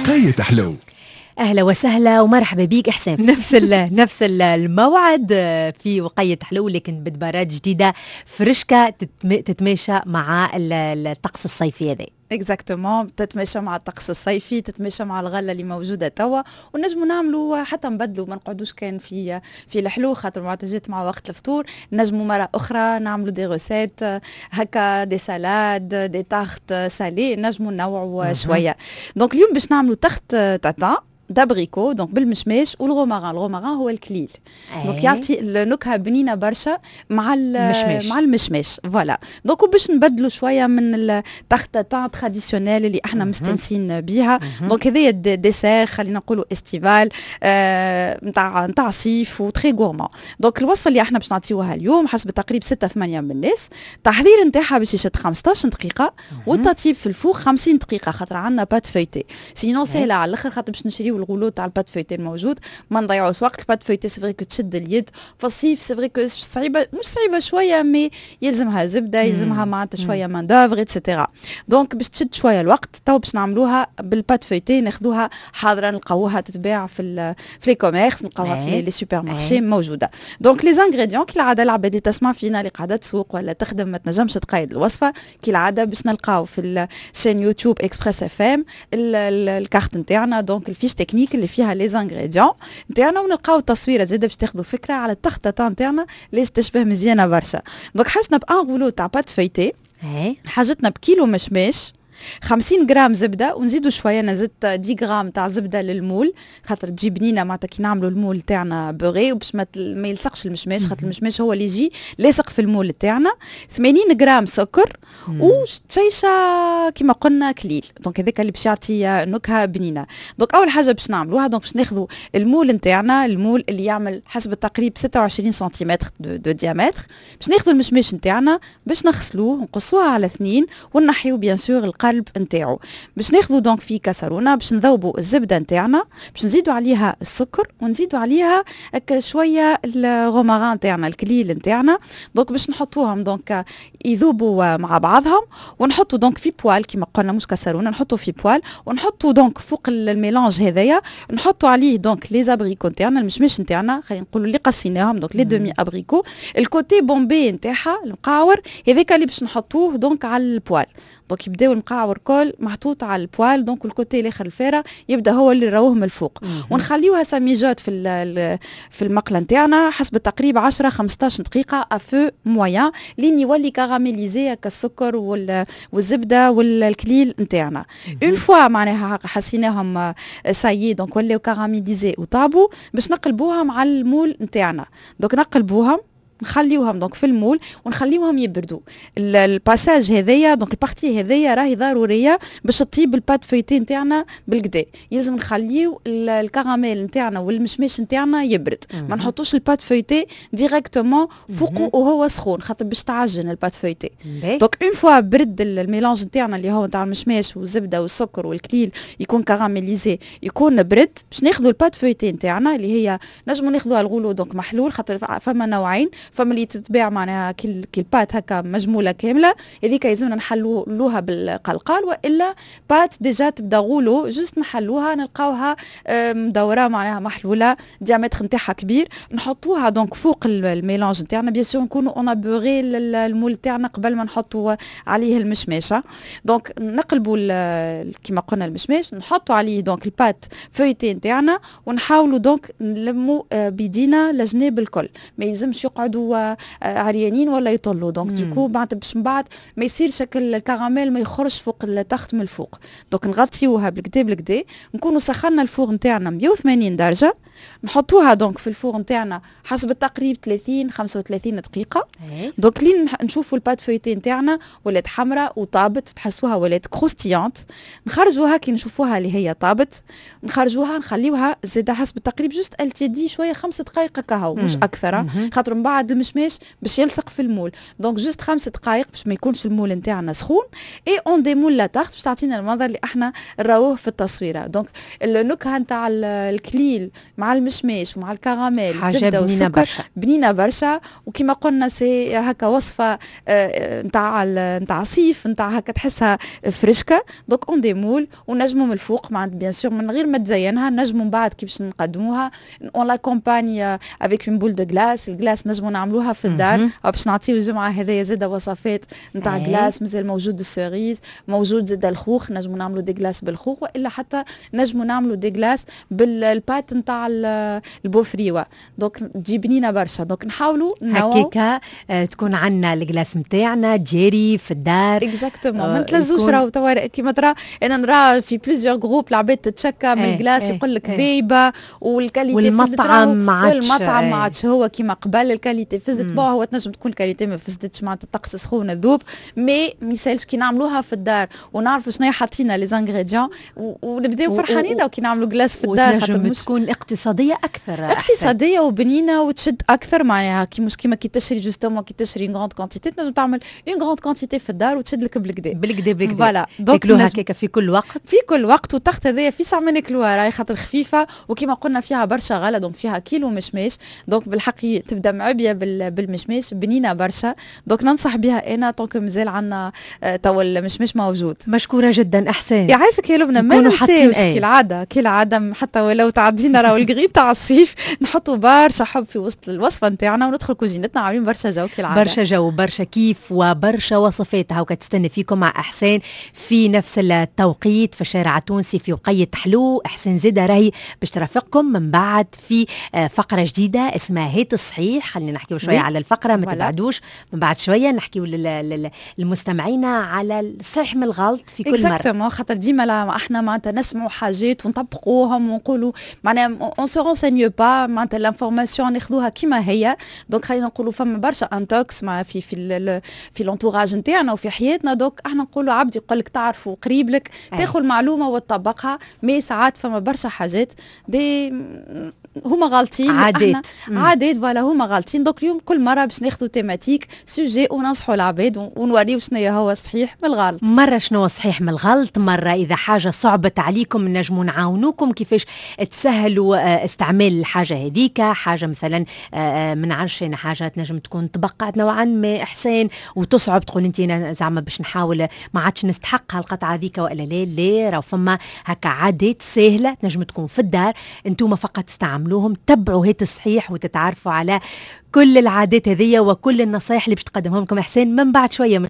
وقاية حلو. أهلا وسهلا ومرحبا بيك إحسان. نفس الموعد في وقاية حلو، لكن بدبارات جديدة فرشكة تتماشى مع الطقس الصيفي هذا. اكزاكتومون، تتماشى مع الطقس الصيفي، تتماشى مع الغله اللي موجوده توا، ونجموا نعملوا حتى نبدلوا، ما نقعدوش كان في الحلو خاطر ما جات مع وقت الفطور. نجموا مره اخرى نعملوا دي روسيت هكا، دي سالاد، دي تارت سالي، نجموا ننوعوا شويه. دونك اليوم باش نعملوا تارت تاتان دابريكو، دونك بالمشماش والغوماران هو الكليل. دونك يعطي النكهه بنينه برشا مع المشماش فوالا. دونك باش نبدلوا شويه من التارت تراديسيونيل اللي احنا مستنسين بيها. دونك هذايا ديسير خلينا نقولوا استيفال نتاع صيف وتري غورمان. دونك الوصفه اللي احنا باش نعطيوها اليوم حسب تقريب 6-8 من الناس. التحضير نتاعها باش يشد 15 دقيقه، والتطيب في الفوق 50 دقيقه خاطر عندنا بات فويتي. سينون سهله على الاخر خاطر باش نشريو الغلو تاع البات فويتي الموجود، ما نضيعوش وقت. البات فويتي سي فري كو تشد اليد في الصيف، سي فري كو صعيبه، مش صعيبه شويه، مي يلزمها زبده، يلزمها معناتها شويه مان دوفر ايتترا. دونك باش تشد شويه الوقت. تو باش نعملوها بالبات فويتي، ناخذوها حاضره، نلقاوها تتباع في لي كوميرس، نلقاوها في لي سوبر مارشي موجوده. دونك لي زانغريديون كي العاده العباد اللي تسمع فينا اللي قاعده تسوق ولا تخدم ما تنجمش تقيد الوصفه كي العاده، باش نلقاو في الشين يوتيوب اكسبريس اف ام الكارت نتاعنا، دونك الفيش تكنيك اللي فيها لي زانغريديون نتاعنا، ونلقاو التصويره زاده باش تاخذوا فكره على التخطيطه نتاعنا ليش تشبه مزيانه برشا. دونك حاجتنا بان غولو تاع بات فايتي، حاجتنا بكيلو مشماش، 50 غرام زبده، ونزيدوا شويه. انا زدت 10 غرام تاع زبده للمول خاطر تجي بنينه معناتها كي نعملوا المول تاعنا بوغي، وباش ما يلصقش المشماش خاطر المشماش هو اللي يجي لاصق في المول تاعنا. 80 غرام سكر، وشيشه كما قلنا كليل. دونك هذاك اللي باش يعطي نكهه بنينه. دونك اول حاجه باش نعملوها، دونك باش ناخذوا المول نتاعنا، المول اللي يعمل حسب التقريب 26 سنتيمتر دو ديامتر. باش ناخذوا المشماش نتاعنا باش نغسلوه ونقصوها على 2، ونحيو بيان سور القلب نتاعو. باش ناخذوا دونك في كاسرونه، باش نذوبوا الزبده نتاعنا، باش نزيدوا عليها السكر، ونزيدوا عليها شويه الغوماران نتاعنا الكليل نتاعنا. دونك باش نحطوهم دونك يذوبوا مع بعضهم، ونحطوا دونك في بوال كما قلنا، مش كاسرونه، نحطوا في بوال، ونحطوا دونك فوق الميلانج هذايا نحطوا عليه دونك لي زابريكو نتاعنا، المشماش نتاعنا خلينا نقولوا اللي قصيناهم، دونك لي دومي ابريكو، الكوتي بومبي نتاعها المقاور هذاك اللي باش نحطوه دونك على البوال. دونك يبداو المقاور كل محطوط على البوال، دونك الكوتي الاخر الفارغ يبدا هو اللي نراوه من الفوق. ونخليوها ساميجات في المقله نتاعنا حسب التقريب 10-15 دقيقه افو مويان، لين يولي كاراميليزي كالسكر والزبده والكليل نتاعنا. اون فوا معناها حسيناهم سايي دونك ولاو كاراميليزي وطابوا، باش نقلبوهم على المول نتاعنا. دونك نقلبوهم نخليوهم دونك في المول ونخليوهم يبردوا. الباساج هذايا دونك البارتي هذايا راهي ضروريه باش تطيب البات فويتي نتاعنا بالكدا. يلزم نخليو الكراميل نتاعنا والمشماش نتاعنا يبرد، ما نحطوش البات فويتي ديريكتومون فوقه وهو سخون خاطر باش تعجن البات فويتي. دونك اون فوا برد الميلانج نتاعنا اللي هو نتاع المشماش والزبده والسكر والكليل يكون كراميليزي، يكون برد، باش ناخذوا البات فويتي نتاعنا اللي هي نجموا ناخذوها الغلو دونك محلول خاطر فما نوعين، فما اللي تتباع معناها كل بات هكا مجموله كامله، هذيك يلزمنا نحلوها بالقلقال، والا بات ديجا تبدا غولو جوست نحلوها نلقاوها مدوره معناها محلوله ديامتر نتاعها كبير، نحطوها دونك فوق الميلانج نتاعنا. بيان سور نكونوا اون بوغي المول تاعنا قبل ما نحطوا عليه المشماشه. دونك نقلبوا كما قلنا المشماش، نحطوا عليه دونك البات فويتي نتاعنا، ونحاولوا دونك نلموا بيدينا لجناب الكل، ما يلزمش يقعدوا عريانين ولا يطلوا. دونك ديكو بعد باش من بعد ما يصير شكل الكراميل ما يخرج فوق التخت من الفوق. دونك نغطيوها بالكدا نكونوا سخنا الفور نتاعنا 180 درجه، نحطوها دونك في الفور نتاعنا حسب التقريب 30-35 دقيقه. دونك لين نشوفوا البات فويتي نتاعنا ولات حمراء وطابت، تحسوها ولات كروستيانت، نخرجوها كي نشوفوها اللي هي طابت، نخرجوها نخليوها زاده حسب التقريب جوست التيدي شويه 5 دقائق كهو مش اكثر، خاطر من بعد المشماش باش يلصق في المول. دونك جوست 5 دقائق باش ما يكونش المول نتاعنا سخون، اي اون ديمول لا تارت باش تعطينا المنظر اللي احنا نراوه في التصويره. دونك النكهه نتاع الكليل مع مع المشماش ومع الكراميل حاجة الزبده بنينة والسكر برشا. بنينه برشا. وكما قلنا سي هكا وصفه نتاع صيف نتاع هكا تحسها فريشكا. دونك اون دي مول ونجموا من الفوق مع بيان سور من غير ما تزينها، نجموا من بعد كي باش نقدموها اون لا كومباني افيك اون بول دو غلاس. الغلاس نجموا نعملوها في الدار باش نعطيو الجمعه هذيا زاده وصفات نتاع غلاس. مازال موجود السيريز، موجود زاده الخوخ، نجموا نعملوا دي غلاس بالخوخ، والا حتى نجموا نعملوا دي غلاس بالبات نتاع البوفريوه. دونك تجي بنينه برشا. دونك نحاولوا هكيكا تكون عندنا الجلاس نتاعنا جيري في الدار. اكزاكتومون ما نتلزوش راهو توا كيما ترى انا نرى في بليزيور جروب العباد تتشكى من الجلاس يقول لك ذايبه والكاليتي والمطعم ما عادش هو كيما قبل الكاليتي فزت. بون هو تنجم تكون الكاليتي ما فزتش معناتها الطقس سخون ذوب، مي ميسالش كي نعملوها في الدار ونعرفوا شنو حاطينا لي زانغريديون ونبداو فرحانين لو كي نعملوا جلاس في الدار. تنجم تكون اقتصاديه اكثر، اقتصاديه وبنينه وتشد اكثر معناها كيما كي تشري جوستومون كي تشري اون غروند كونتيتي تنجم تعمل اون غروند كونتيتي في الدار وتشد لك بالكدا فوالا. تاكلوها هكاك في كل وقت والتخت هذايا في ساعه ما ناكلوها راهي خاطر خفيفه وكما قلنا فيها برشا غلا. دونك فيها كيلو مشماش، دونك بالحق تبدا معبيه بالمشماش بنينه برشا. دونك ننصح بها انا طونك مازال عندنا توا المشماش موجود. مشكوره جدا احسان. يعيشك يا لبنى. ما ننساوش كالعاده حتى ولو تعدينا راهو الغري تاع الصيف نحطوا برشا حب في وسط الوصفه نتاعنا وندخل كوزينتنا عاملين برشا جو كالعاده. برشا جو برشا كيف وبرشا وصفات. هاو كتستنى فيكم مع احسان في نفس التوقيت في الشارع التونسي في وقية حلو. احسان زيدة راهي باش ترافقكم من بعد في فقرة جديدة اسمها هيت الصحيح. خلينا نحكيو شوية على الفقرة، ما تبعدوش. من بعد شوية نحكيو للمستمعين على الصحيح من الغلط في كل مرة. خاطر ديما احنا معناتها نسمعوا حاجات ونطبقوهم ونقولوا معناها اون سو رونسينيو با معناتها لانفورماسيون ناخذوها كيما هي. دونك خلينا نقولوا فما برشا انتوكس مع في لونتوراج نتاعنا وفي حياتنا. دونك احنا نقولوا عبد يقول لك تعرفوا قريب لك تاخذ معلومه وتطبقها. مي ساعات فما برشا حاجات دي هما غالطين، عادات فوالا هما غالطين. دونك اليوم كل مره باش ناخذوا تيماتيك سوجي وننصحوا العباد ونوريو شنو هو الصحيح من الغلط. مره شنو هو الصحيح من الغلط، مره اذا حاجه صعبت عليكم نجموا نعاونوكم كيفاش تسهلوا استعمال الحاجه هذيك. حاجه مثلا من عرشنا حاجه تنجم تكون تبقعت نوعا ما احسان وتصعب تقول انت انا زعما باش نحاول ما عادش نستحق هالقطعه هذيك والا لا راه فما هكا عادات سهله تنجم تكون في الدار انتم فقط تستعملوهم. تبعوا هيت الصحيح وتتعرفوا على كل العادات هذية وكل النصائح اللي باش تقدمهم لكم احسان من بعد شويه.